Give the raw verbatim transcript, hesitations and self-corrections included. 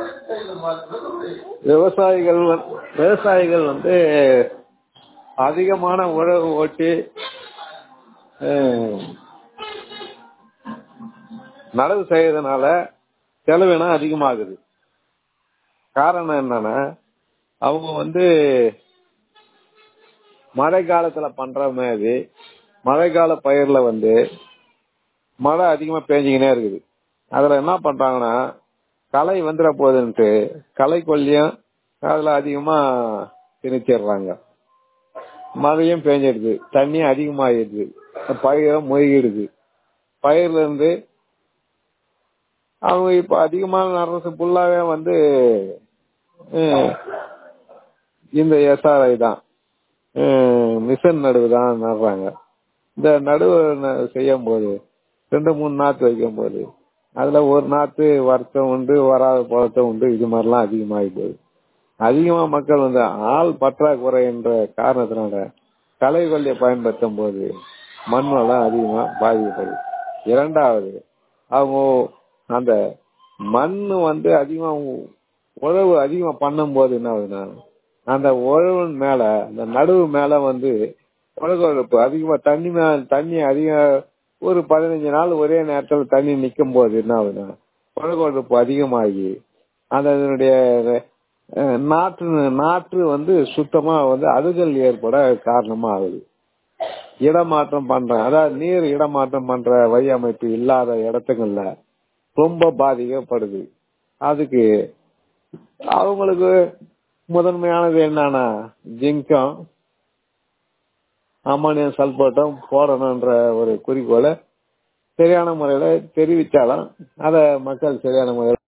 விவசாயிகள் விவசாயிகள் வந்து அதிகமான உழவு ஓட்டி நடவு செய்யறதுனால செலவினம் அதிகமாகுது. காரணம் என்னன்னா, அவங்க வந்து மழை காலத்துல பண்ற மாதிரி மழை கால பயிர்ல வந்து மழை அதிகமா பெஞ்சிக்கினே இருக்குது. அதுல என்ன பண்றாங்கன்னா, களை வந்துட போகுதுன்ட்டு களை கொல்லியும் அதுல அதிகமா திணிச்சிடுறாங்க. மழையும் பெஞ்சிடுது, தண்ணியும் அதிகமாகிடுது, பயிரும் மூழ்கிடுது. பயிர்ல இருந்து அவங்க இப்ப அதிகமான நடுறது ஃபுல்லாவே வந்து இந்த எஸ்ஆர்ஐ தான், மிஷன் நடுவு தான் நடுறாங்க. இந்த நடுவு செய்யும் போது ரெண்டு மூணு நாத்து வைக்கும் போது அதுல ஒரு நாத்து வருத்தம் உண்டு, வராத பழத்தம் உண்டு. இது மாதிரிலாம் அதிகமாகி போகுது. அதிகமா மக்கள் வந்து ஆள் பற்றாக்குறை என்ற காரணத்தினால களை கொல்லியை பயன்படுத்தும் போது மண் வளம் அதிகமா பாதிக்கப்படுது. இரண்டாவது, அவங்க அந்த மண் வந்து அதிகமா உழவு அதிகமா பண்ணும் போது என்ன ஆகுதுன்னா, அந்த உழவு மேல அந்த நடுவு மேல வந்து உழவு அதிகமா தண்ணி மேல தண்ணி அதிகம் ஒரு பதினஞ்சு நாள் ஒரே நேரத்தில் தண்ணி நிற்கும் போது என்ன ஆகுதுன்னா, உழவு அதிகமாகி அந்த இதனுடைய நாற்று நாற்று வந்து சுத்தமா வந்து அழுகல் ஏற்பட காரணமா ஆகுது. இடமாற்றம் பண்ற, அதாவது நீர் இடமாற்றம் பண்ற வழி அமைப்பு இல்லாத இடத்துங்கள்ல ரொம்ப பாதிக்கப்படுது. அதுக்கு அவங்களுக்கு முதன்மையானது என்னன்னா, ஜிங்கம் அமோனியம் சல்பேட்டும் போடணும்ன்ற ஒரு குறிக்கோளை சரியான முறையில தெரிவிச்சாலும் அதை மக்கள் சரியான முறையில்